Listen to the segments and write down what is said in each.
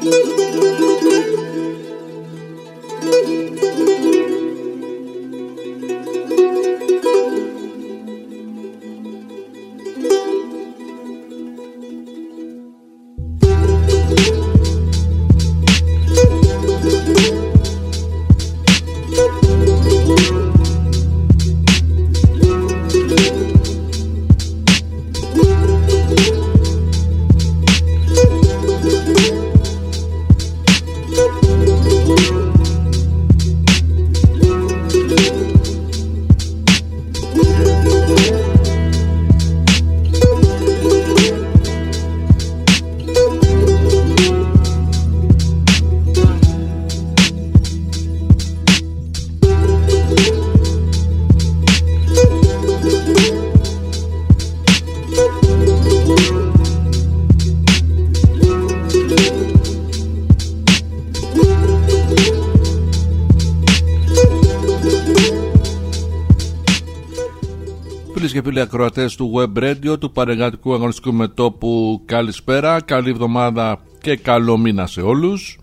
Φίλες και φίλοι ακροατές του Web Radio, του Πανελλαδικού Αγωνιστικού Μετώπου, καλησπέρα, καλή εβδομάδα και καλό μήνα σε όλους.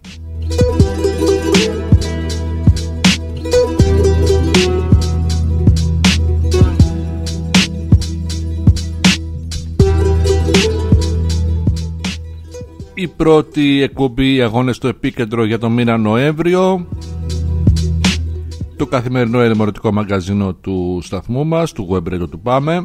Η πρώτη εκπομπή αγώνες στο επίκεντρο για το μήνα Νοέμβριο, το καθημερινό ενημερωτικό μαγκαζίνο του σταθμού μας, του Web Radio του Πάμε.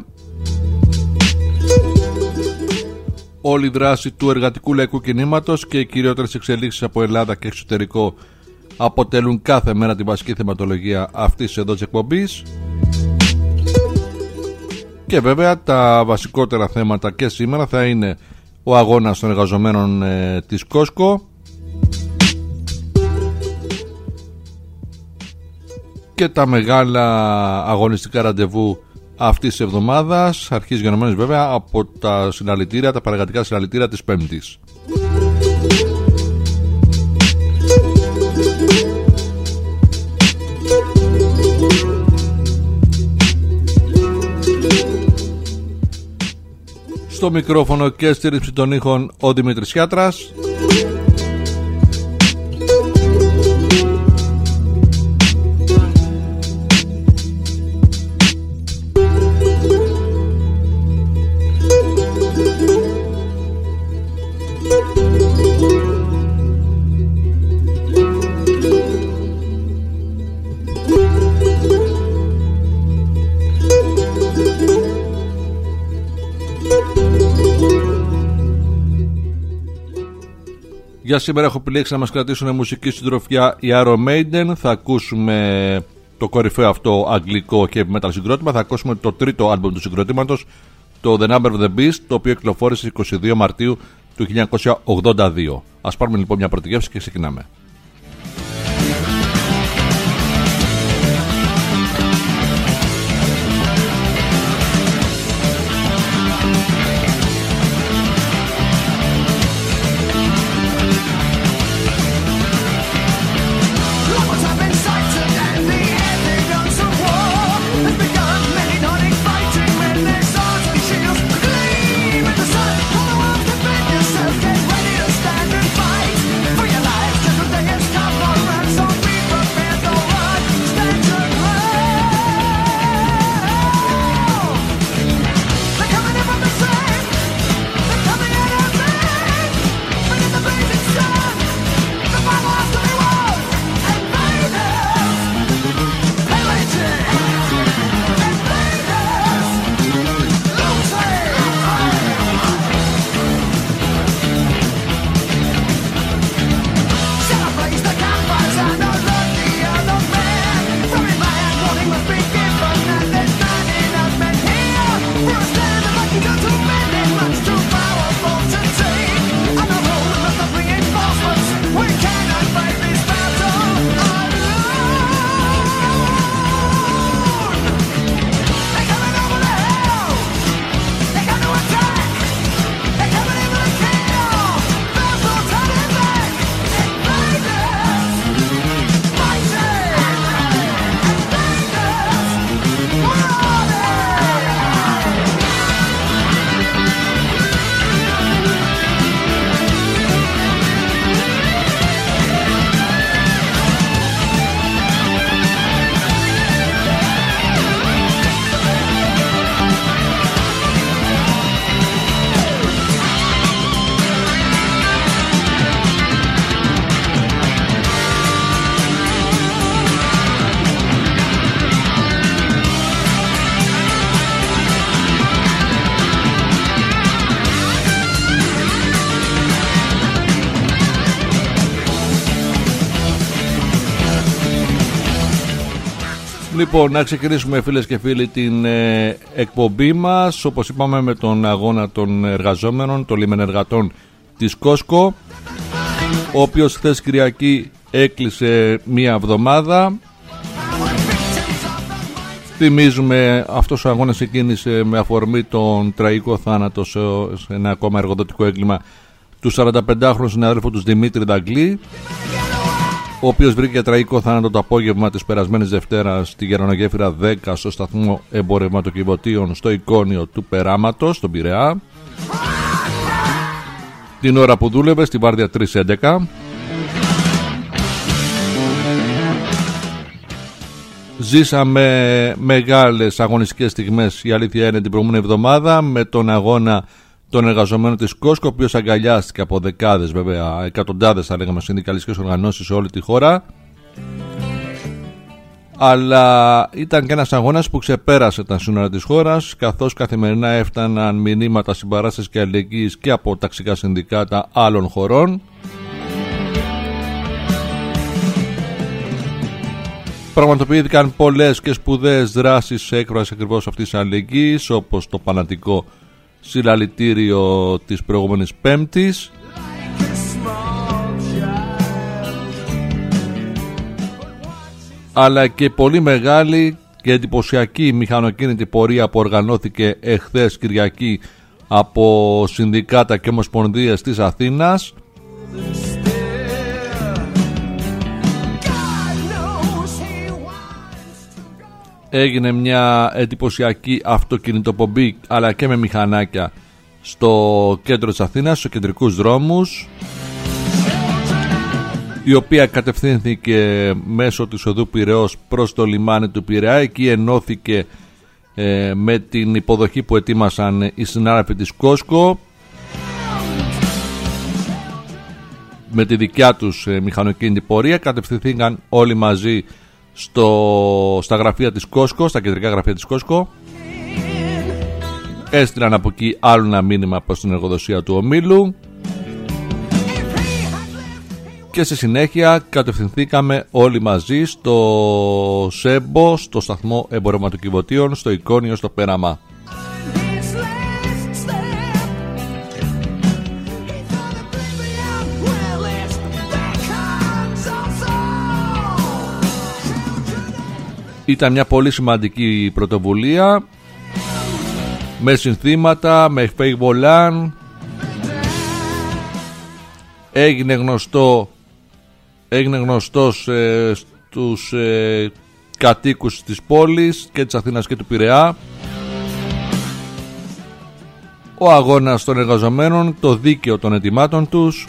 Όλη η δράση του εργατικού λαϊκού κινήματος και οι κυριότερες εξελίξεις από Ελλάδα και εξωτερικό αποτελούν κάθε μέρα τη βασική θεματολογία αυτής εδώ της εκπομπής. Και βέβαια τα βασικότερα θέματα και σήμερα θα είναι ο αγώνας των εργαζομένων της Κόσκο και τα μεγάλα αγωνιστικά ραντεβού αυτής της εβδομάδας, αρχής γενομένες βέβαια από τα συλλαλητήρια, τα παραγωγικά συλλαλητήρια της Πέμπτης. Στο μικρόφωνο και στη ρύθμιση των ήχων ο Δημήτρης Χιάτρας. Για σήμερα έχω επιλέξει να μας κρατήσουν μουσική συντροφιά η Iron Maiden. Θα ακούσουμε το κορυφαίο αυτό αγγλικό heavy metal συγκρότημα. Θα ακούσουμε το τρίτο άλμπουμ του συγκροτήματος, το The Number of the Beast, το οποίο κυκλοφόρησε 22 Μαρτίου του 1982. Ας πάρουμε λοιπόν μια πρώτη γεύση και ξεκινάμε. Stand and fight for your life, just Λοιπόν, να ξεκινήσουμε φίλες και φίλοι την εκπομπή μας, όπως είπαμε, με τον αγώνα των εργαζόμενων, των λιμενεργατών της Κόσκο, ο οποίος χθες Κυριακή έκλεισε μία εβδομάδα. Θυμίζουμε, αυτός ο αγώνας ξεκίνησε με αφορμή τον τραγικό θάνατο σε ένα ακόμα εργοδοτικό έγκλημα του 45χρονου συναδέλφου του Δημήτρη Δαγκλή, ο οποίος βρήκε τραγικό θάνατο το απόγευμα της περασμένης Δευτέρας στη Γερονογέφυρα 10 στο σταθμό εμπορευματοκιβωτίων στο Εικόνιο του Περάματος, στον Πειραιά, την ώρα που δούλευε στη βάρδια 311. Ζήσαμε μεγάλες αγωνιστικές στιγμές, η αλήθεια είναι, την προηγούμενη εβδομάδα με τον αγώνα των εργαζομένων της Κόσκο, ο οποίος αγκαλιάστηκε από δεκάδες, βέβαια εκατοντάδες θα λέγαμε, συνδικαλιστικές οργανώσεις σε όλη τη χώρα. Αλλά ήταν και ένας αγώνας που ξεπέρασε τα σύνορα της χώρας, καθώς καθημερινά έφταναν μηνύματα συμπαράστασης και αλληλεγγύης και από ταξικά συνδικάτα άλλων χωρών. Πραγματοποιήθηκαν πολλές και σπουδαίες δράσεις σε έκφραση ακριβώς αυτής της αλληλεγγύης, όπως το πανατικό συλλαλητήριο της προηγούμενης Πέμπτης, αλλά και πολύ μεγάλη και εντυπωσιακή μηχανοκίνητη πορεία που οργανώθηκε εχθές Κυριακή από συνδικάτα και ομοσπονδίες της Αθήνας. Έγινε μια εντυπωσιακή αυτοκινητοπομπή, αλλά και με μηχανάκια, στο κέντρο της Αθήνας, στους κεντρικούς δρόμους, η οποία κατευθύνθηκε μέσω της οδού Πειραιώς προς το λιμάνι του Πειραιά. Εκεί ενώθηκε με την υποδοχή που ετοίμασαν οι συνάδελφοι της Κόσκο, με τη δικιά τους μηχανοκίνητη πορεία. Κατευθυνθήκαν όλοι μαζί στα γραφεία της Κόσκο, στα κεντρικά γραφεία της Κόσκο. Έστειλαν από εκεί άλλο ένα μήνυμα προς την εργοδοσία του ομίλου και στη συνέχεια κατευθυνθήκαμε όλοι μαζί στο ΣΕΜΠΟ, στο σταθμό εμπορευματοκιβωτίων, στο Εικόνιο, στο Πέραμα. Ήταν μια πολύ σημαντική πρωτοβουλία, με συνθήματα, με fake volant. Έγινε γνωστός στους κατοίκους της πόλης και της Αθήνας και του Πειραιά ο αγώνας των εργαζομένων, το δίκαιο των αιτημάτων τους,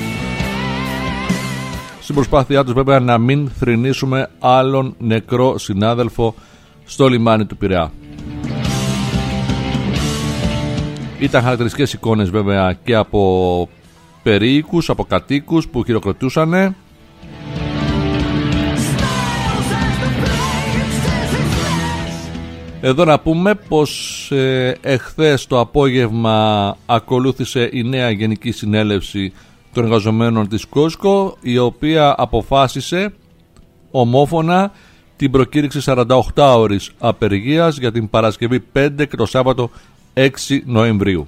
στην προσπάθειά τους βέβαια να μην θρηνήσουμε άλλον νεκρό συνάδελφο στο λιμάνι του Πειραιά. Ήταν χαρακτηριστικές εικόνες βέβαια και από περίοικους, από κατοίκους που χειροκροτούσανε. Εδώ να πούμε πως εχθές το απόγευμα ακολούθησε η νέα Γενική Συνέλευση των Εργαζομένων της Κόσκο, η οποία αποφάσισε ομόφωνα την προκήρυξη 48 ώρες απεργίας για την Παρασκευή 5 και το Σάββατο 6 Νοεμβρίου.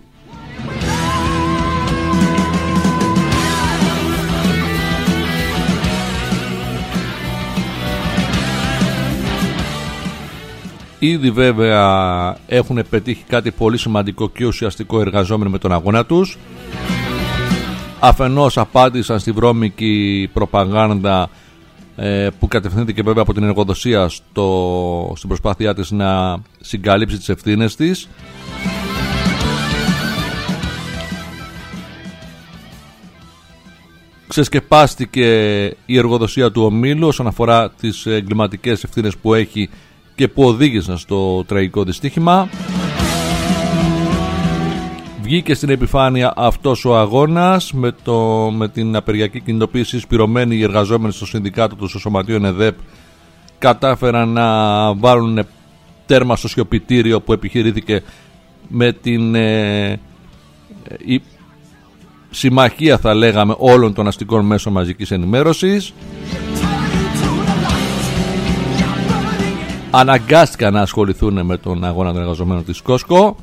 Ήδη βέβαια έχουν πετύχει κάτι πολύ σημαντικό και ουσιαστικό εργαζόμενοι με τον αγώνα τους. Αφενός απάντησαν στη βρώμικη προπαγάνδα που κατευθύνθηκε βέβαια από την εργοδοσία στην προσπάθειά της να συγκαλύψει τις ευθύνες της. Ξεσκεπάστηκε η εργοδοσία του ομίλου όσον αφορά τις εγκληματικές ευθύνες που έχει και που οδήγησαν στο τραγικό δυστύχημα. Βγήκε στην επιφάνεια αυτός ο αγώνας με την απεργιακή κινητοποίηση. Σπυρωμένοι οι εργαζόμενοι στο συνδικάτο του, στο σωματείο ΕΝΕΔΕΠ, κατάφεραν να βάλουν τέρμα στο σιωπητήριο που επιχειρήθηκε με την η συμμαχία, θα λέγαμε, όλων των αστικών μέσων μαζικής ενημέρωσης. αναγκάστηκαν να ασχοληθούν με τον αγώνα των εργαζομένων της Κόσκο.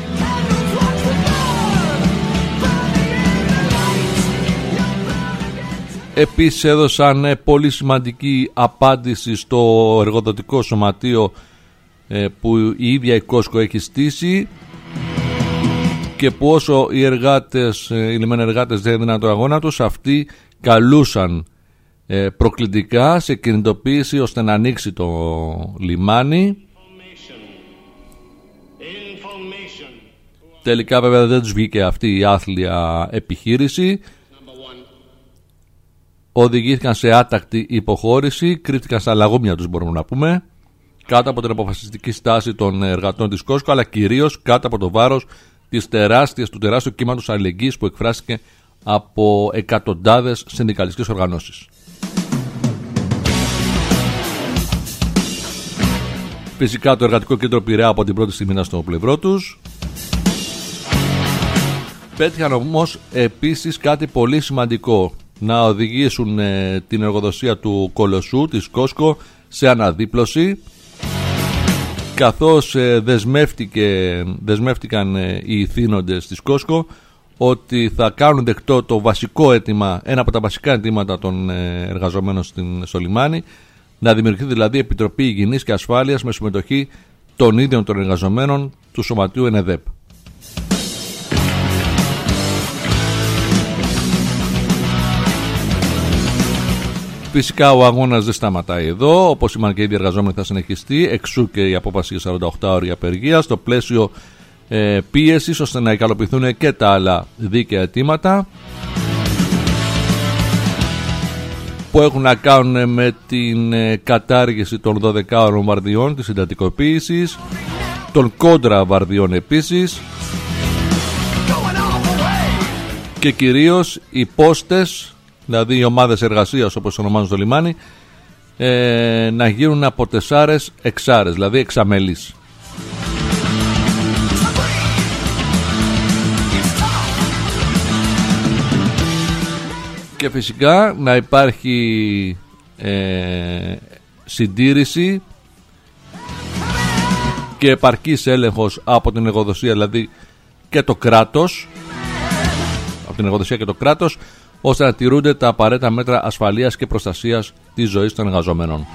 Επίσης έδωσαν πολύ σημαντική απάντηση στο εργοδοτικό σωματείο που η ίδια η Κόσκο έχει στήσει και που όσο οι λιμενεργάτες δεν έδιναν τον αγώνα τους, αυτοί καλούσαν προκλητικά σε κινητοποίηση ώστε να ανοίξει το λιμάνι. Τελικά βέβαια δεν τους βγήκε αυτή η άθλια επιχείρηση. Οδηγήθηκαν σε άτακτη υποχώρηση, κρύφτηκαν στα λαγούμια τους, μπορούμε να πούμε, κάτω από την αποφασιστική στάση των εργατών της Κόσκο, αλλά κυρίως κάτω από το βάρος του τεράστιου κύματος αλληλεγγύης που εκφράστηκε από εκατοντάδες συνδικαλιστικές οργανώσεις. Φυσικά το Εργατικό Κέντρο Πειραιά από την πρώτη στιγμή ήταν στο πλευρό τους. Πέτυχαν όμως επίσης κάτι πολύ σημαντικό, να οδηγήσουν την εργοδοσία του Κολοσσού, της Κόσκο, σε αναδίπλωση, καθώς δεσμεύτηκαν οι θύνοντες της Κόσκο ότι θα κάνουν δεκτό το βασικό αίτημα, ένα από τα βασικά αιτήματα των εργαζομένων στο λιμάνι, να δημιουργηθεί δηλαδή Επιτροπή Υγιεινής και Ασφάλειας με συμμετοχή των ίδιων των εργαζομένων του Σωματείου ΕΝΕΔΕΠ. Φυσικά ο αγώνας δεν σταματάει εδώ, όπως είπαν και οι ίδιοι εργαζόμενοι θα συνεχιστεί, εξού και η απόφαση για 48 ώρη απεργία στο πλαίσιο πίεσης ώστε να ικανοποιηθούν και τα άλλα δίκαια αιτήματα που έχουν να κάνουν με την κατάργηση των 12 ώρων βαρδιών, της συντατικοποίησης, των κόντρα βαρδιών επίσης και κυρίως οι πόστες, δηλαδή οι ομάδες εργασίας όπως ονομάζουν στο λιμάνι, να γίνουν από 4 εξάρες, δηλαδή εξαμελείς. Και φυσικά να υπάρχει συντήρηση και επαρκής έλεγχος από την εργοδοσία, δηλαδή και το κράτος, από την εργοδοσία και το κράτος, ώστε να τηρούνται τα απαραίτητα μέτρα ασφαλείας και προστασίας της ζωής των εργαζομένων.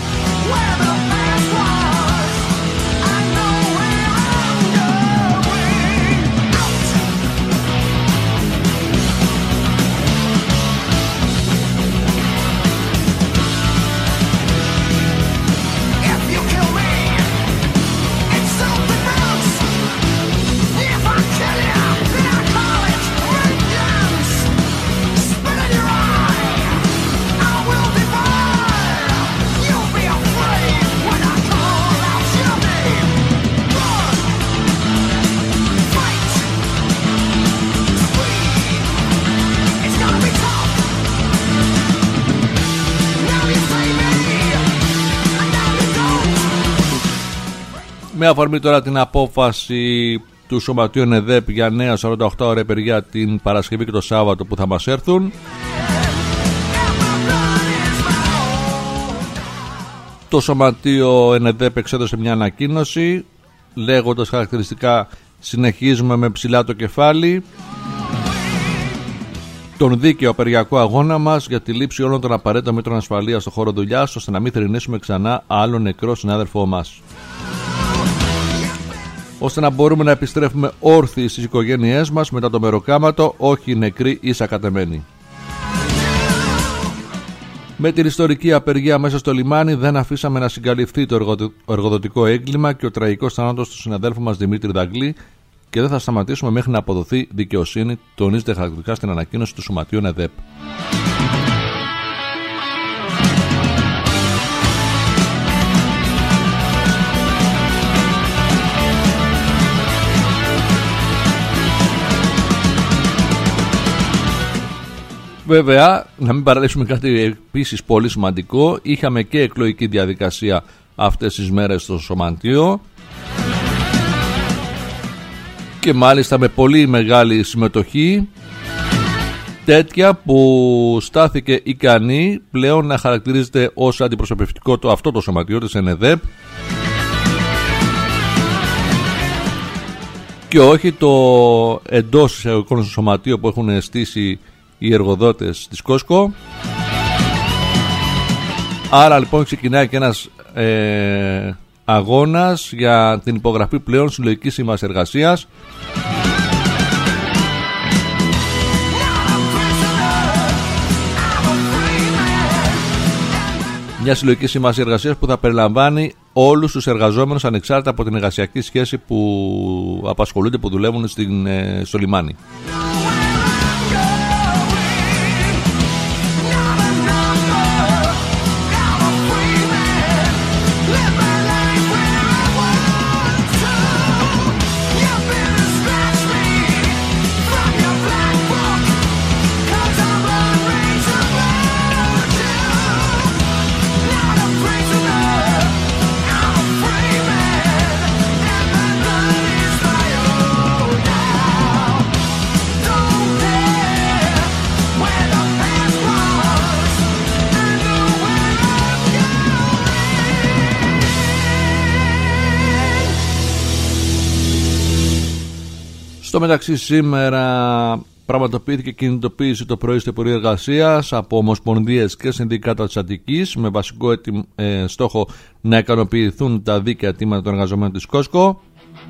Με αφορμή τώρα την απόφαση του Σωματείου ΕΝΕΔΕΠ για νέα 48 ώρες απεργία την Παρασκευή και το Σάββατο που θα μας έρθουν, το Σωματείο ΕΝΕΔΕΠ εξέδωσε μια ανακοίνωση λέγοντας χαρακτηριστικά: συνεχίζουμε με ψηλά το κεφάλι τον δίκαιο απεργιακό αγώνα μας για τη λήψη όλων των απαραίτητων μέτρων ασφαλείας στον χώρο δουλειάς, ώστε να μην θρηνήσουμε ξανά άλλο νεκρό συνάδελφό μας, ώστε να μπορούμε να επιστρέφουμε όρθιοι στις οικογένειές μας μετά το μεροκάματο, όχι νεκροί ή σακατεμένοι. Με την ιστορική απεργία μέσα στο λιμάνι δεν αφήσαμε να συγκαλυφθεί το εργοδοτικό έγκλημα και ο τραγικός θάνατος του συναδέλφου μας Δημήτρη Δαγκλή και δεν θα σταματήσουμε μέχρι να αποδοθεί δικαιοσύνη, τονίζεται χαρακτηριστικά στην ανακοίνωση του Σωματείου ΕΝΕΔΕΠ. Βέβαια, να μην παραλείψουμε κάτι επίσης πολύ σημαντικό, είχαμε και εκλογική διαδικασία αυτές τις μέρες στο Σωματείο και μάλιστα με πολύ μεγάλη συμμετοχή τέτοια που στάθηκε ικανή πλέον να χαρακτηρίζεται ως αντιπροσωπευτικό αυτό το σωματείο της ΕΝΕΔΕΠ και όχι το εντός εισαγωγικών σωματείο που έχουν στήσει οι εργοδότες της Κόσκο. Άρα λοιπόν ξεκινάει και ένας αγώνας για την υπογραφή πλέον συλλογικής σύμβασης εργασίας, μια συλλογική σύμβαση εργασίας που θα περιλαμβάνει όλους τους εργαζόμενους ανεξάρτητα από την εργασιακή σχέση που απασχολούνται, που δουλεύουν στο λιμάνι. Στο μεταξύ σήμερα πραγματοποιήθηκε κινητοποίηση το πρωί στο Υπουργείο Εργασίας από ομοσπονδίες και συνδικάτα της Αττικής με βασικό στόχο να ικανοποιηθούν τα δίκαια αιτήματα των εργαζομένων της Κόσκο.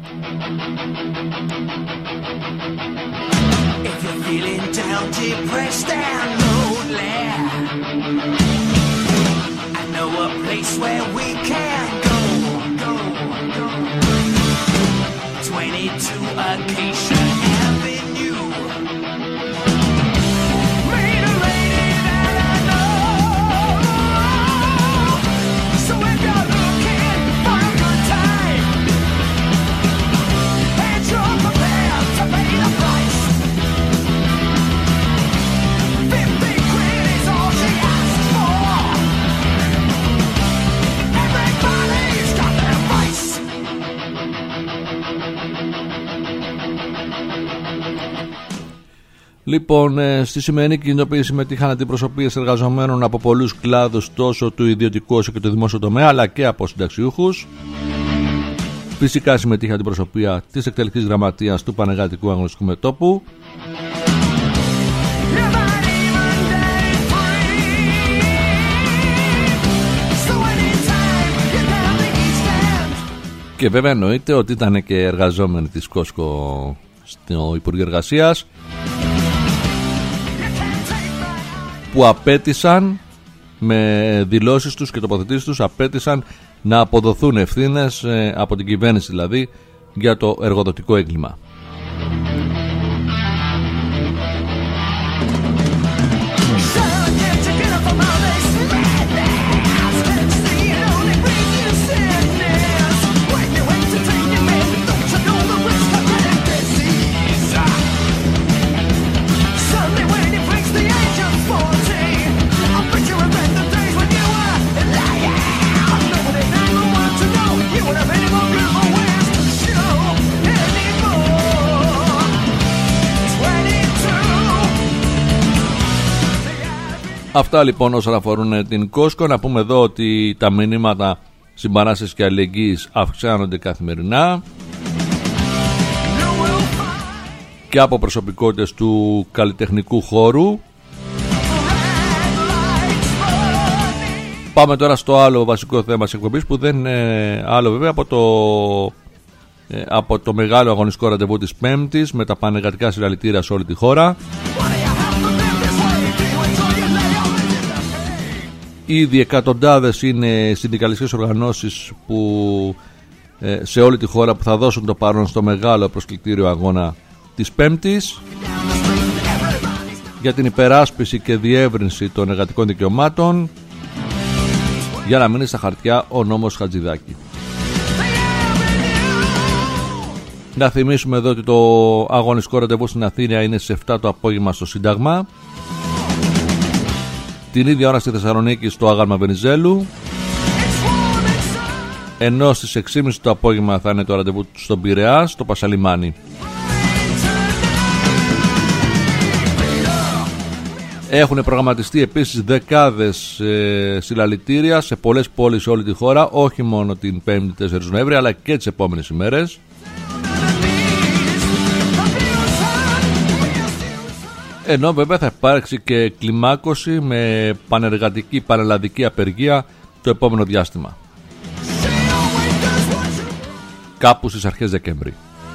Λοιπόν, στη σημερινή κινητοποίηση συμμετείχαν αντιπροσωπείες εργαζομένων από πολλούς κλάδους, τόσο του ιδιωτικού όσο και του δημόσιου τομέα, αλλά και από συνταξιούχους. Φυσικά συμμετείχε αντιπροσωπεία της εκτελεστικής γραμματείας του Πανεργατικού Αγωνιστικού Μετώπου. Και βέβαια εννοείται ότι ήταν και εργαζόμενοι της Κόσκο στο Υπουργείο Εργασίας, που απέτησαν με δηλώσεις τους και τοποθετήσεις τους, απέτησαν να αποδοθούν ευθύνες από την κυβέρνηση δηλαδή για το εργοδοτικό έγκλημα. Αυτά λοιπόν όσον αφορούν την Κόσκο. Να πούμε εδώ ότι τα μηνύματα συμπαράστασης και αλληλεγγύης αυξάνονται καθημερινά και από προσωπικότητες του καλλιτεχνικού χώρου. Πάμε τώρα στο άλλο βασικό θέμα της εκπομπής, που δεν είναι άλλο βέβαια από το μεγάλο αγωνιστικό ραντεβού της Πέμπτης με τα πανεργατικά συλλαλητήρια σε όλη τη χώρα. Ήδη εκατοντάδες είναι συνδικαλιστικές οργανώσεις που σε όλη τη χώρα που θα δώσουν το παρόν στο μεγάλο προσκλητήριο αγώνα της Πέμπτης για την υπεράσπιση και διεύρυνση των εργατικών δικαιωμάτων, για να μείνει στα χαρτιά ο νόμος Χατζηδάκη. Να θυμίσουμε εδώ ότι το αγωνιστικό ραντεβού στην Αθήνα είναι στις 7 το απόγευμα στο Σύνταγμα, την ίδια ώρα στη Θεσσαλονίκη στο Άγαλμα Βενιζέλου, ενώ στις 6.30 το απόγευμα θα είναι το ραντεβού στον Πειραιά, στο Πασαλιμάνι. Έχουν προγραμματιστεί επίσης δεκάδες συλλαλητήρια σε πολλές πόλεις σε όλη τη χώρα, όχι μόνο την 5η 4 Νοέμβρη αλλά και τις επόμενες ημέρες. Ενώ βέβαια θα υπάρξει και κλιμάκωση με πανεργατική πανελλαδική απεργία το επόμενο διάστημα, κάπου στις αρχές Δεκέμβρη.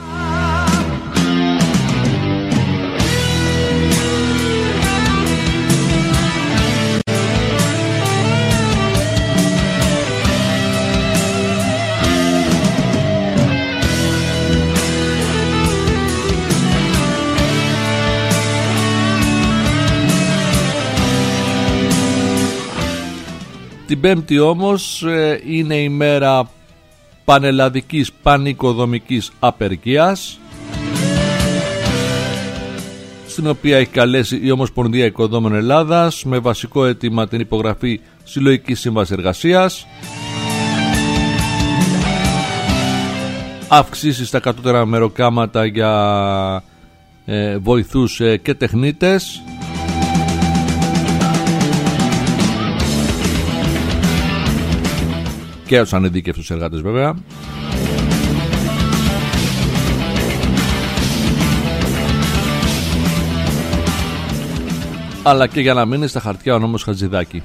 Την Πέμπτη όμως είναι η μέρα πανελλαδικής πανοικοδομικής απεργίας, στην οποία έχει καλέσει η Ομοσπονδία Οικοδόμων Ελλάδας με βασικό αίτημα την υπογραφή συλλογικής σύμβασης εργασίας, αυξήσεις στα κατώτερα μεροκάματα για βοηθούς και τεχνίτες, και τους ανεδίκευτους εργάτες βέβαια, αλλά και για να μείνει στα χαρτιά ο νόμος Χατζηδάκη.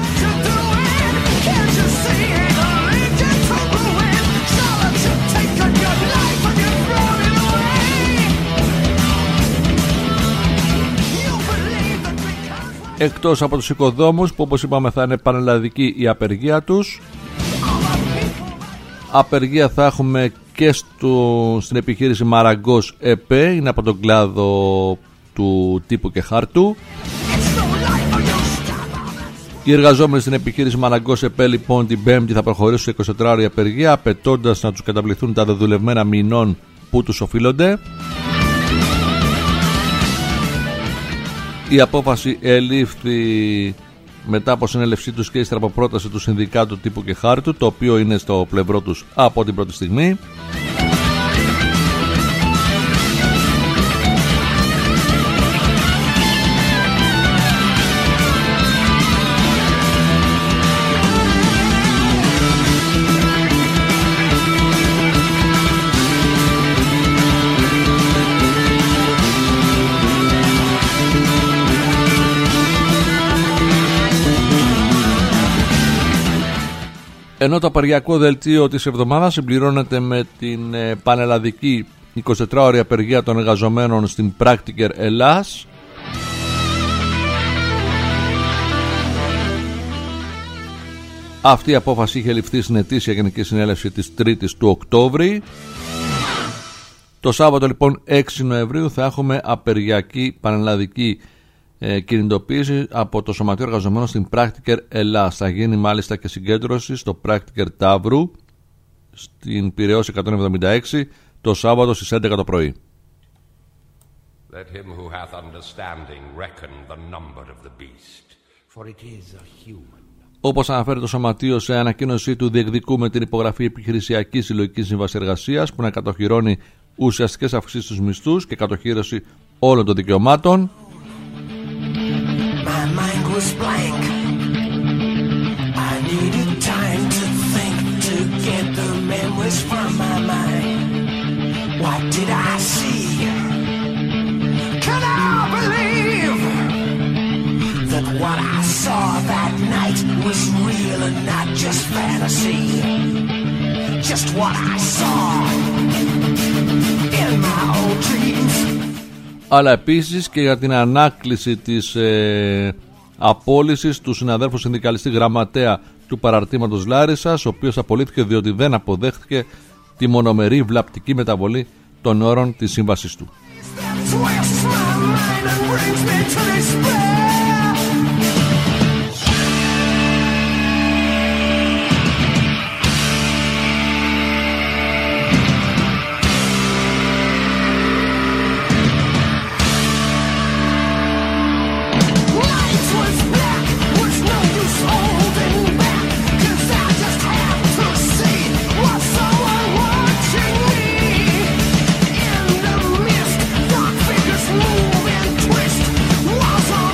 Εκτός από τους οικοδόμους που όπως είπαμε θα είναι πανελλαδική η απεργία τους, απεργία θα έχουμε και στην επιχείρηση Μαραγκός ΕΠΕ, είναι από τον κλάδο του τύπου και χάρτου. Οι εργαζόμενοι στην επιχείρηση Μαραγκός ΕΠΕ λοιπόν την Πέμπτη θα προχωρήσουν σε 24ωρη απεργία, απαιτώντας να τους καταβληθούν τα δεδουλευμένα μηνών που τους οφείλονται. Η απόφαση ελήφθη μετά από συνέλευσή τους και ύστερα από πρόταση του Συνδικάτου Τύπου και Χάρτου, το οποίο είναι στο πλευρό τους από την πρώτη στιγμή. Ενώ το απεργιακό δελτίο της εβδομάδας συμπληρώνεται με την πανελλαδική 24ωρη απεργία των εργαζομένων στην Practiker Ελλάς. Αυτή η απόφαση είχε ληφθεί στην ετήσια Γενική Συνέλευση της 3ης του Οκτώβρη. Το Σάββατο λοιπόν 6 Νοεμβρίου θα έχουμε απεργιακή πανελλαδική κινητοποίηση από το Σωματείο Εργαζομένων στην Practiker Ελλάς. Θα γίνει μάλιστα και συγκέντρωση στο Practiker Ταύρου στην Πειραιώς 176 το Σάββατο στις 11 το πρωί. Let him who hath understanding reckon the number of the beast, for it is a human. Όπως αναφέρει το Σωματείο σε ανακοίνωσή του, διεκδικούμε την υπογραφή επιχειρησιακής συλλογικής σύμβασης εργασίας που να κατοχυρώνει ουσιαστικές αυξήσεις στους μισθούς και κατοχύρωση όλων των δικαιωμάτων. My mind was blank. I needed time to think, to get the memories from my mind. What did I see? Can I believe that what I saw that night was real and not just fantasy? Just what I saw in my old dreams. Αλλά επίσης και για την ανάκληση της απόλυσης του συναδέλφου συνδικαλιστή γραμματέα του παραρτήματος Λάρισσας, ο οποίος απολύθηκε διότι δεν αποδέχτηκε τη μονομερή βλαπτική μεταβολή των όρων της σύμβασης του. Was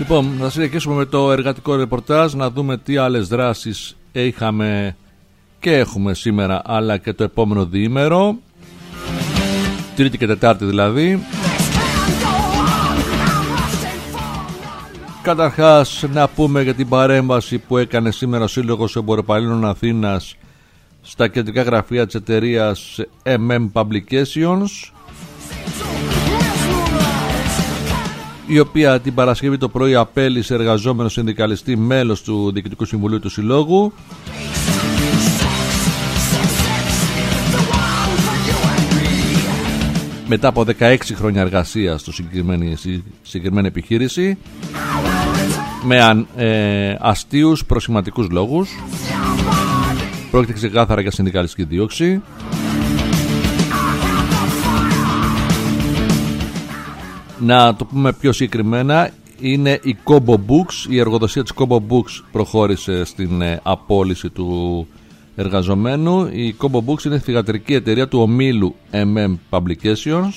Λοιπόν, θα συνεχίσουμε με το εργατικό ρεπορτάζ, να δούμε τι άλλες δράσεις είχαμε και έχουμε σήμερα, αλλά και το επόμενο διήμερο, Τρίτη και Τετάρτη δηλαδή. Καταρχάς να πούμε για την παρέμβαση που έκανε σήμερα ο Σύλλογος Εμποροπαλλήλων Αθήνας στα κεντρικά γραφεία της εταιρείας Publications, η οποία την Παρασκευή το πρωί απέλησε εργαζόμενο συνδικαλιστή, μέλος του Διοικητικού Συμβουλίου του Συλλόγου. Μετά από 16 χρόνια εργασίας στο συγκεκριμένη επιχείρηση, με αστείους προσχηματικούς λόγους. Πρόκειται ξεκάθαρα για συνδικαλιστική δίωξη. Να το πούμε πιο συγκεκριμένα, είναι η Combo Books. Η εργοδοσία της Combo Books προχώρησε στην απόλυση του εργαζομένου. Η Combo Books είναι θυγατρική εταιρεία του ομίλου Publications.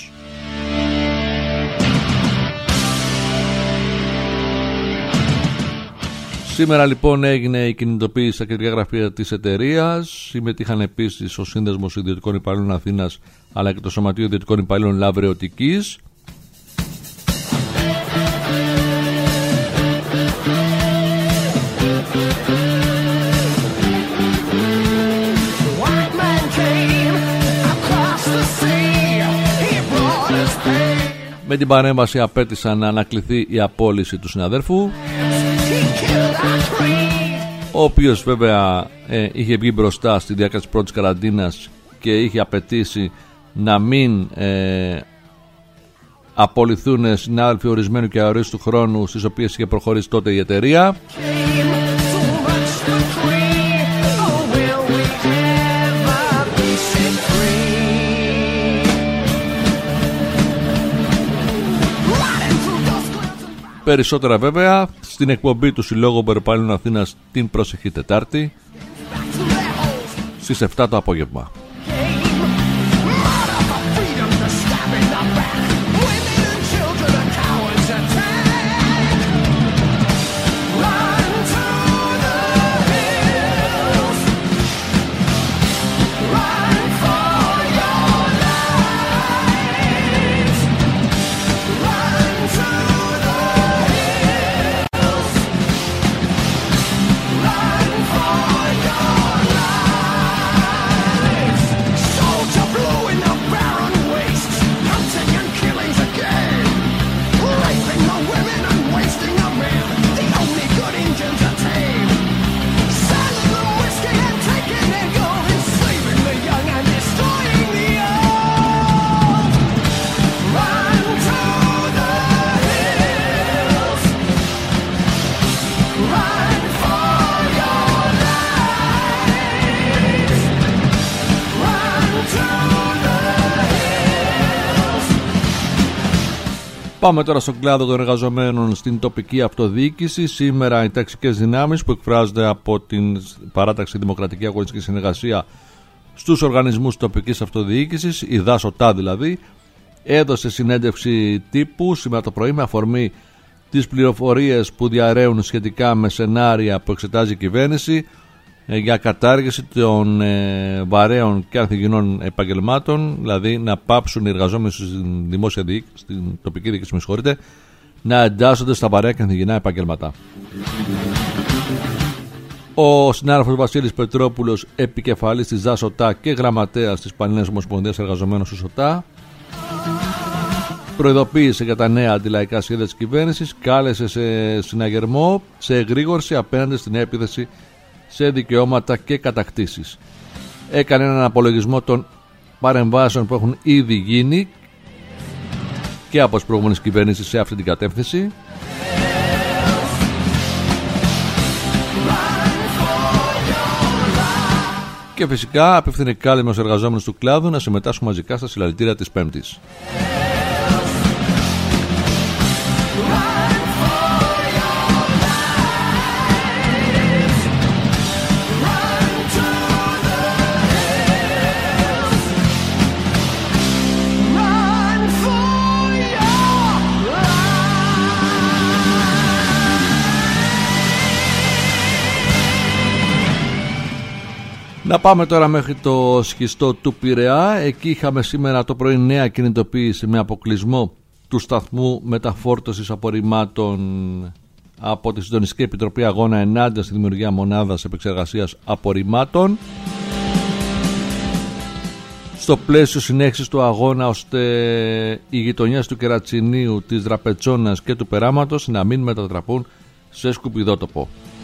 Σήμερα λοιπόν έγινε η κινητοποίηση στα κεντρικά γραφεία της εταιρείας. Συμμετείχαν επίσης ο Σύνδεσμος Ιδιωτικών Υπαλλήλων Αθήνας, αλλά και το Σωματείο Ιδιωτικών Υπαλλήλων Λαβρεωτικής. Με την παρέμβαση απέτησαν να ανακληθεί η απόλυση του συναδέρφου, ο οποίος βέβαια είχε βγει μπροστά στη διάρκεια της πρώτης καραντίνας και είχε απαιτήσει να μην απολυθούν συνάδελφοι ορισμένου και αορίστου χρόνου, στις οποίες είχε προχωρήσει τότε η εταιρεία. Περισσότερα βέβαια στην εκπομπή του Συλλόγου Εμποροπαλλήλων Αθήνας την προσεχή Τετάρτη στις 7 το απόγευμα. Πάμε τώρα στον κλάδο των εργαζομένων στην τοπική αυτοδιοίκηση. Σήμερα οι ταξικές δυνάμεις που εκφράζονται από την Παράταξη Δημοκρατική Αγωνιστική Συνεργασία στους οργανισμούς τοπικής αυτοδιοίκησης, η ΔΑΣΟΤΑ δηλαδή, έδωσε συνέντευξη τύπου σήμερα το πρωί με αφορμή τις πληροφορίες που διαρρέουν σχετικά με σενάρια που εξετάζει η κυβέρνηση για κατάργηση των βαρέων και ανθυγιεινών επαγγελμάτων, δηλαδή να πάψουν οι εργαζόμενοι στην δημόσια διοίκηση, στην τοπική διοίκηση, να εντάσσονται στα βαρέα και ανθυγιεινά επαγγέλματα. Ο συνάδελφος Βασίλης Πετρόπουλος, επικεφαλής της ΔΑΣΟΤΑ και γραμματέας της Πανελλήνιας Ομοσπονδίας Εργαζομένων του ΣΟΤΑ, προειδοποίησε για τα νέα αντιλαϊκά σχέδια της κυβέρνησης, κάλεσε σε συναγερμό, σε εγρήγορση απέναντι στην επίθεση σε δικαιώματα και κατακτήσεις. Έκανε έναν απολογισμό των παρεμβάσεων που έχουν ήδη γίνει και από τις προηγούμενες κυβερνήσεις σε αυτή την κατεύθυνση. Και φυσικά απευθύνει κάλεσμα στους εργαζόμενους του κλάδου να συμμετάσχουν μαζικά στα συλλαλητήρια της Πέμπτης. Να πάμε τώρα μέχρι το σχιστό του Πειραιά. Εκεί είχαμε σήμερα το πρωί νέα κινητοποίηση με αποκλεισμό του σταθμού μεταφόρτωσης απορριμμάτων από τη Συντονιστική Επιτροπή Αγώνα ενάντια στη δημιουργία μονάδας επεξεργασίας απορριμμάτων, στο πλαίσιο συνέχισης του αγώνα, ώστε οι γειτονιές του Κερατσινίου, της Δραπετσόνας και του Περάματος να μην μετατραπούν σε σκουπιδότοπο.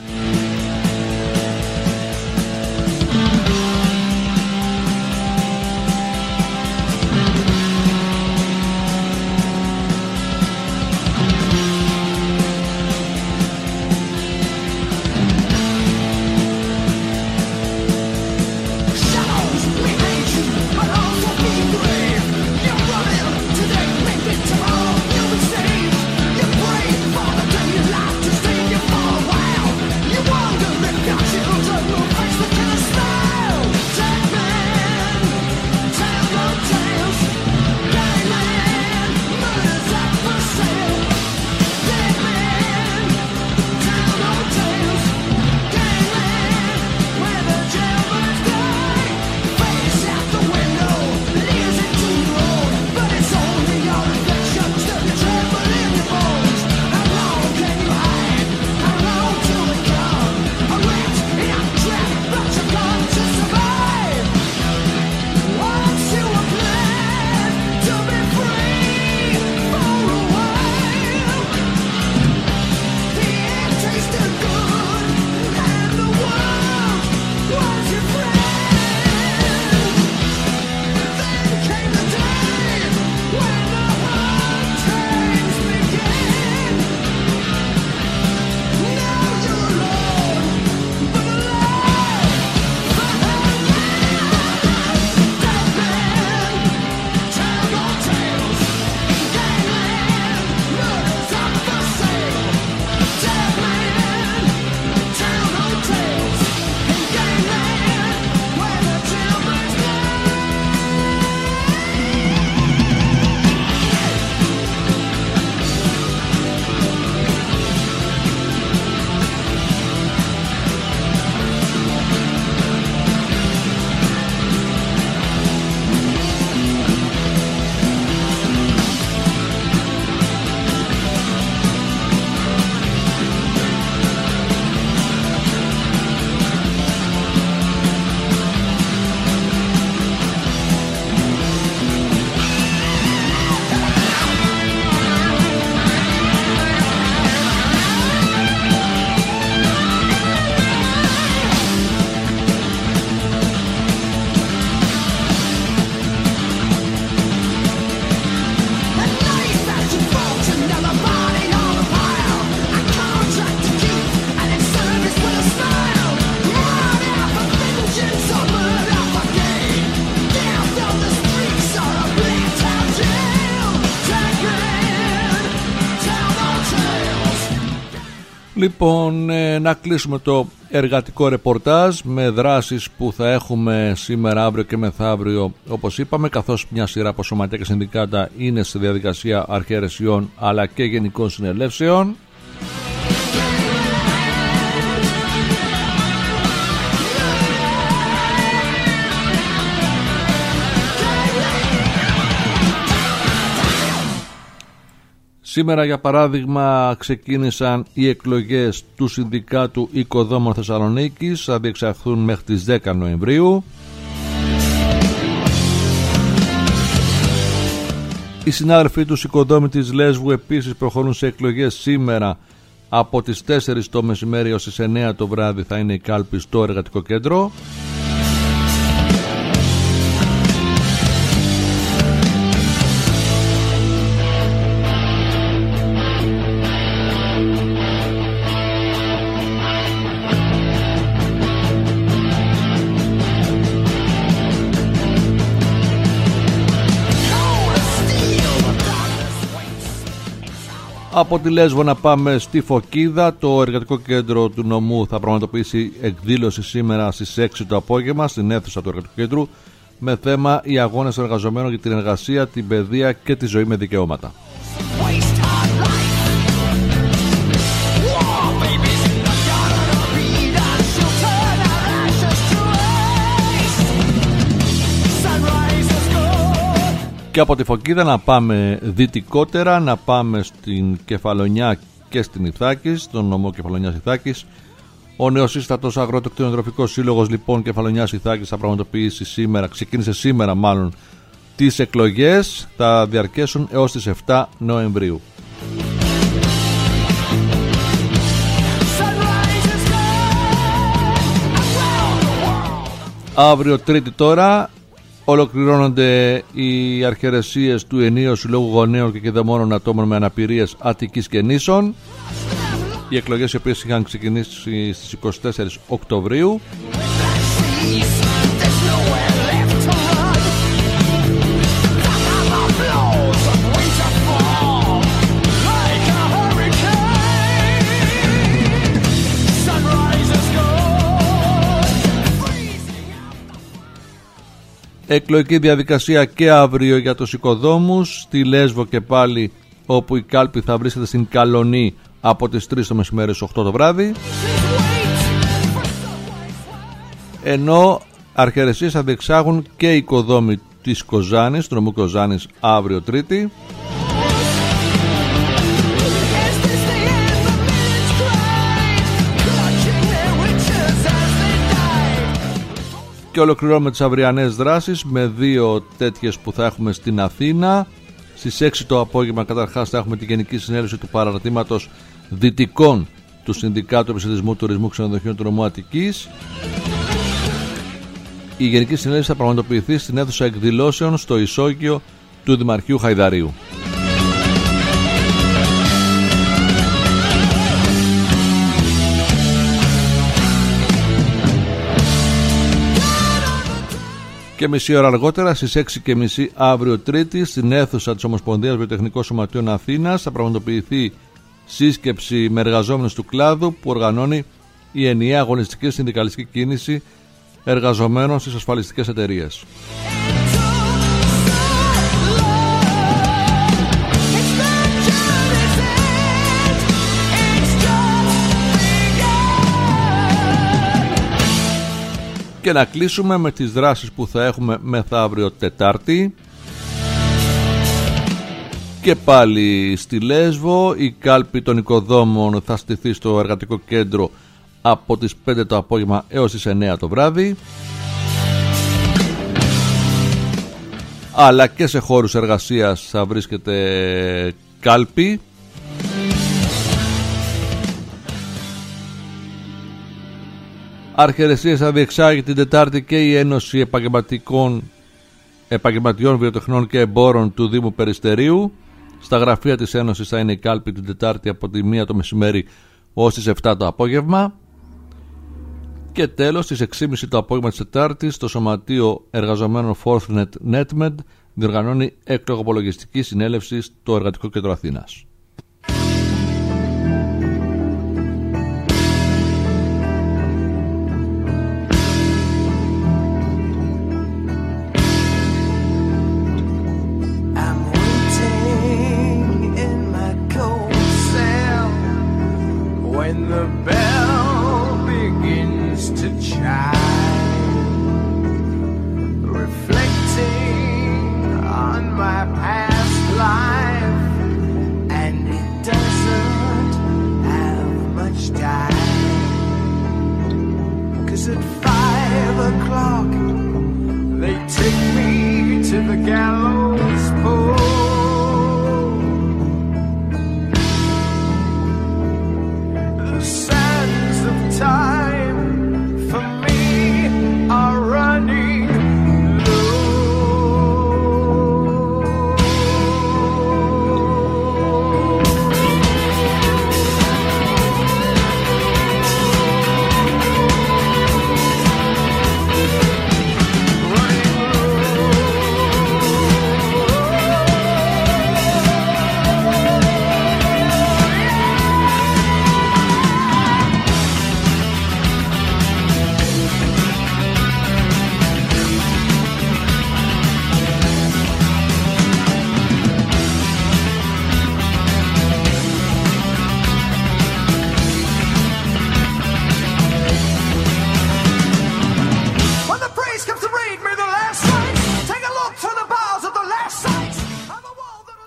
Λοιπόν, να κλείσουμε το εργατικό ρεπορτάζ με δράσεις που θα έχουμε σήμερα, αύριο και μεθαύριο, όπως είπαμε, καθώς μια σειρά από σωματεία και συνδικάτα είναι στη διαδικασία αρχαιρεσιών αλλά και γενικών συνελεύσεων. Σήμερα, για παράδειγμα, ξεκίνησαν οι εκλογές του Συνδικάτου Οικοδόμων Θεσσαλονίκης, θα διεξαχθούν μέχρι τις 10 Νοεμβρίου. Οι συνάδελφοί του οικοδόμοι της Λέσβου επίσης προχωρούν σε εκλογές σήμερα. Από τις 4 το μεσημέρι έως τις 9 το βράδυ θα είναι η κάλπη στο εργατικό κέντρο. Από τη Λέσβο να πάμε στη Φωκίδα. Το εργατικό κέντρο του νομού θα πραγματοποιήσει εκδήλωση σήμερα στις 6 το απόγευμα στην αίθουσα του εργατικού κέντρου με θέμα οι αγώνες των εργαζομένων για την εργασία, την παιδεία και τη ζωή με δικαιώματα. Και από τη Φωκίδα να πάμε δυτικότερα, να πάμε στην Κεφαλονιά και στην Ιθάκη, στον νομό Κεφαλονιάς Ιθάκης. Ο νεοσύστατος Αγροτοκτηνοτροφικός Σύλλογος λοιπόν Κεφαλονιάς Ιθάκης θα πραγματοποιήσει σήμερα, ξεκίνησε σήμερα μάλλον, τις εκλογές, θα διαρκέσουν έως τις 7 Νοεμβρίου. Αύριο Τρίτη τώρα ολοκληρώνονται οι αρχαιρεσίες του Ενίου Συλλόγου Γονέων και Κηδεμόνων Ατόμων με Αναπηρίες Αττικής και Νήσων. Οι εκλογές οι οποίες είχαν ξεκινήσει στις 24 Οκτωβρίου. Εκλογική διαδικασία και αύριο για τους οικοδόμους στη Λέσβο και πάλι, όπου η κάλπη θα βρίσκεται στην Καλονή από τις 3 το μεσημέρι στις 8 το βράδυ, ενώ αρχαιρεσίες θα διεξάγουν και οι οικοδόμοι της Κοζάνης, του νομού Κοζάνης, αύριο Τρίτη. Και ολοκληρώνουμε τις αυριανές δράσεις με 2 τέτοιες που θα έχουμε στην Αθήνα. Στις 6 το απόγευμα καταρχάς θα έχουμε τη Γενική Συνέλευση του Παραρτήματος Δυτικών του Συνδικάτου Επισητισμού Τουρισμού Ξενοδοχείων του νομού Αττικής. Η Γενική Συνέλευση θα πραγματοποιηθεί στην αίθουσα εκδηλώσεων στο ισόγειο του Δημαρχείου Χαϊδαρίου. Και μισή ώρα αργότερα, στις 6:30 αύριο Τρίτη, στην αίθουσα της Ομοσπονδίας Βιοτεχνικών Σωματείων Αθήνας θα πραγματοποιηθεί σύσκεψη με εργαζόμενους του κλάδου που οργανώνει η ενιαία αγωνιστική συνδικαλιστική κίνηση εργαζομένων στις ασφαλιστικές εταιρείες. Και να κλείσουμε με τις δράσεις που θα έχουμε μεθαύριο Τετάρτη. Και πάλι στη Λέσβο η κάλπη των οικοδόμων θα στηθεί στο εργατικό κέντρο από τις 5 το απόγευμα έως τις 9 το βράδυ, αλλά και σε χώρους εργασίας θα βρίσκεται κάλπη. Αρχαιρεσίες θα διεξάγει την Τετάρτη και η Ένωση Επαγγελματιών Βιοτεχνών και Εμπόρων του Δήμου Περιστερίου. Στα γραφεία της Ένωσης θα είναι η κάλπη την Τετάρτη από τη 1 το μεσημέρι ως τις 7 το απόγευμα. Και τέλος, στις 6:30 το απόγευμα της Τετάρτης, το Σωματείο Εργαζομένων Forthnet Netmed διοργανώνει εκλογοπολογιστική συνέλευση στο Εργατικό Κέντρο Αθήνας. The sound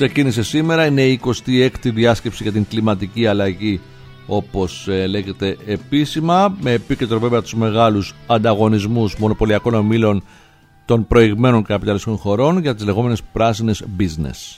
ξεκίνησε σήμερα, είναι η 26η διάσκεψη για την κλιματική αλλαγή, όπως λέγεται επίσημα, με επίκεντρο βέβαια τους μεγάλους ανταγωνισμούς μονοπωλιακών ομίλων των προηγμένων καπιταλιστικών χωρών για τις λεγόμενες πράσινες business.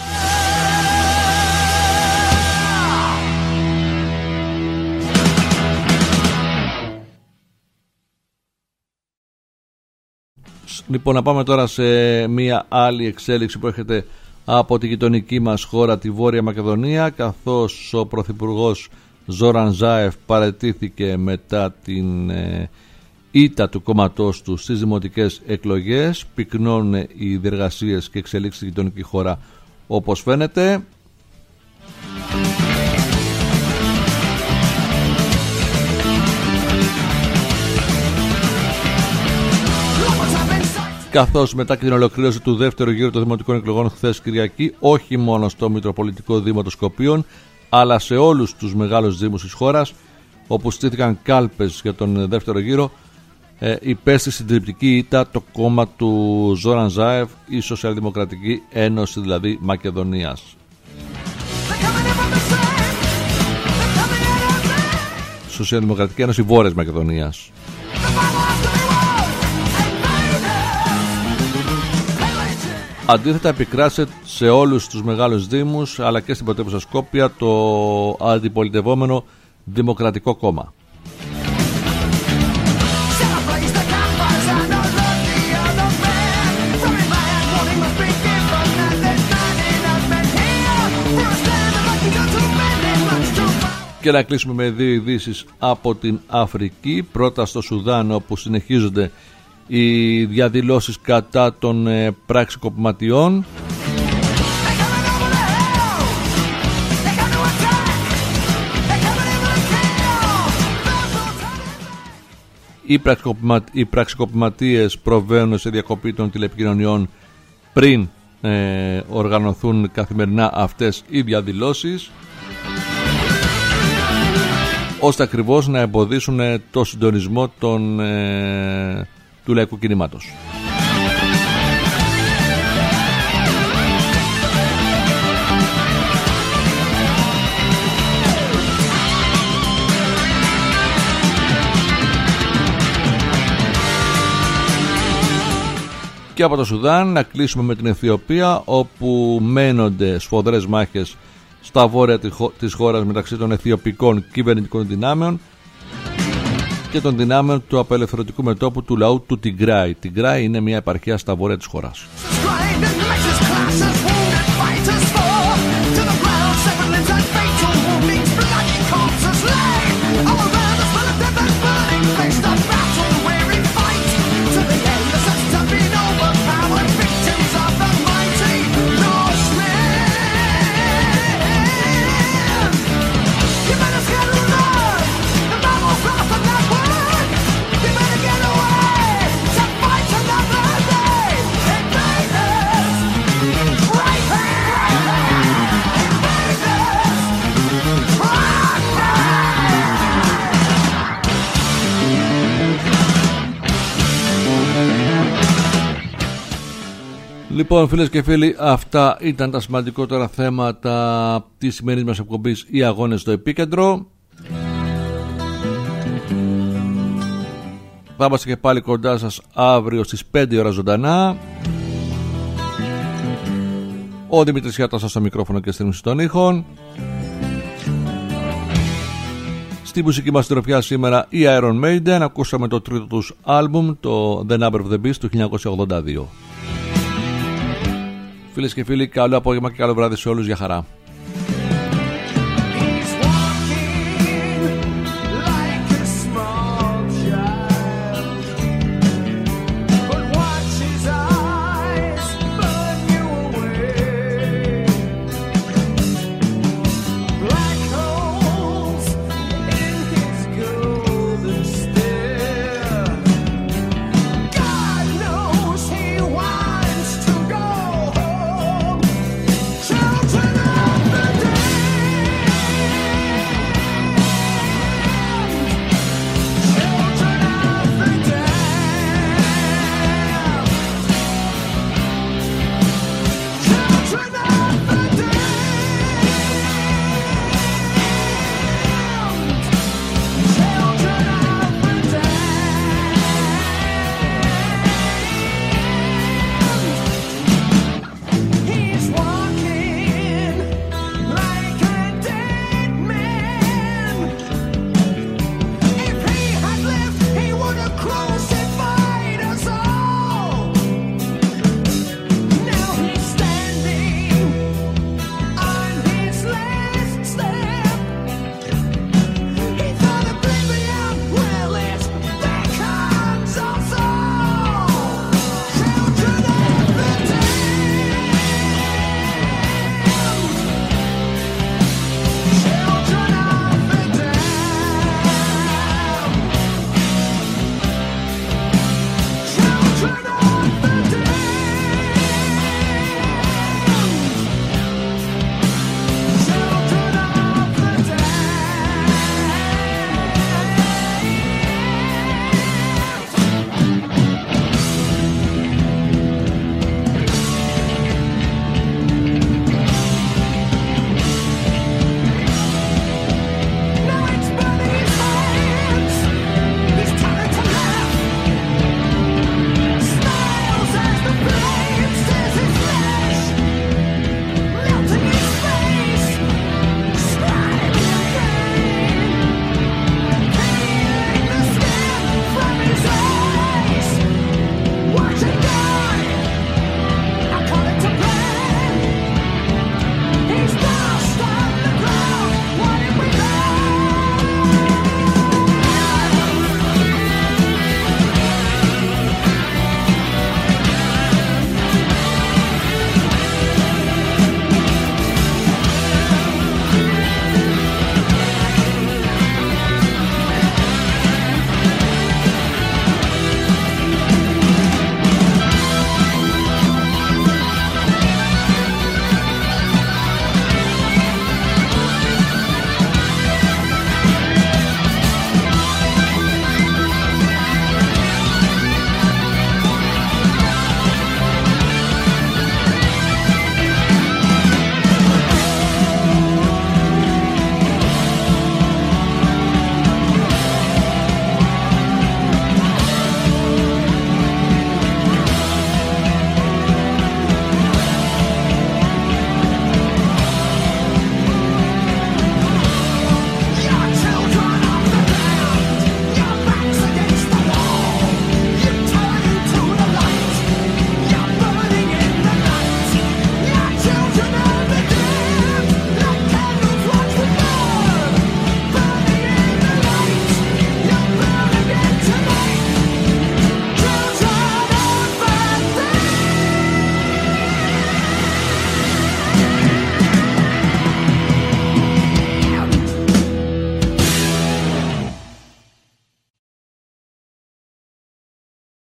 Λοιπόν, να πάμε τώρα σε μια άλλη εξέλιξη που έρχεται από τη γειτονική μας χώρα, τη Βόρεια Μακεδονία, καθώς ο Πρωθυπουργός Ζόραν Ζάεφ παραιτήθηκε μετά την ήττα του κόμματός του στις δημοτικές εκλογές. Πυκνώνουν οι διεργασίες και εξελίξεις στη γειτονική χώρα, όπως φαίνεται. Καθώς μετά και την ολοκλήρωση του δεύτερου γύρου των δημοτικών εκλογών χθες Κυριακή, όχι μόνο στο Μητροπολιτικό Δήμο των Σκοπίων, αλλά σε όλους τους μεγάλους δήμους της χώρας, όπου στήθηκαν κάλπες για τον δεύτερο γύρο, υπέστη συντριπτική ήττα το κόμμα του Ζόραν Ζάεφ, η Σοσιαλδημοκρατική Ένωση δηλαδή Μακεδονίας. Σοσιαλδημοκρατική Ένωση Βόρειας Μακεδονίας. Αντίθετα, επικράτησε σε όλους τους μεγάλους δήμους αλλά και στην πρωτεύουσα Σκόπια το αντιπολιτευόμενο Δημοκρατικό Κόμμα. Και να κλείσουμε με δύο ειδήσεις από την Αφρική. Πρώτα στο Σουδάν, όπου συνεχίζονται οι διαδηλώσεις κατά των πραξικοπηματιών. Οι πραξικοπηματίες προβαίνουν σε διακοπή των τηλεπικοινωνιών πριν οργανωθούν καθημερινά αυτές οι διαδηλώσεις, ώστε ακριβώς να εμποδίσουν το συντονισμό του λαϊκού κινήματος. Και από το Σουδάν να κλείσουμε με την Αιθιοπία, όπου μένονται σφοδρές μάχες στα βόρεια της χώρας μεταξύ των αιθιοπικών κυβερνητικών δυνάμεων και των δυνάμεων του απελευθερωτικού μετώπου του λαού του Τιγκράι. Τιγκράι είναι μια επαρχία στα βόρεια της χώρας. Λοιπόν, φίλες και φίλοι, αυτά ήταν τα σημαντικότερα θέματα της σημερινής μας εκπομπής «Οι Αγώνες στο Επίκεντρο». Θα είμαστε και πάλι κοντά σας αύριο στις 5 ώρα ζωντανά. Ο Δημήτρης Γιάτας στο μικρόφωνο και στην των ήχων. Στη μουσική μας τροφιά σήμερα η Iron Maiden. Ακούσαμε το τρίτο τους άλμπουμ, το The Number of the Beast του 1982. Φίλες και φίλοι, καλό απόγευμα και καλό βράδυ σε όλους. Για χαρά.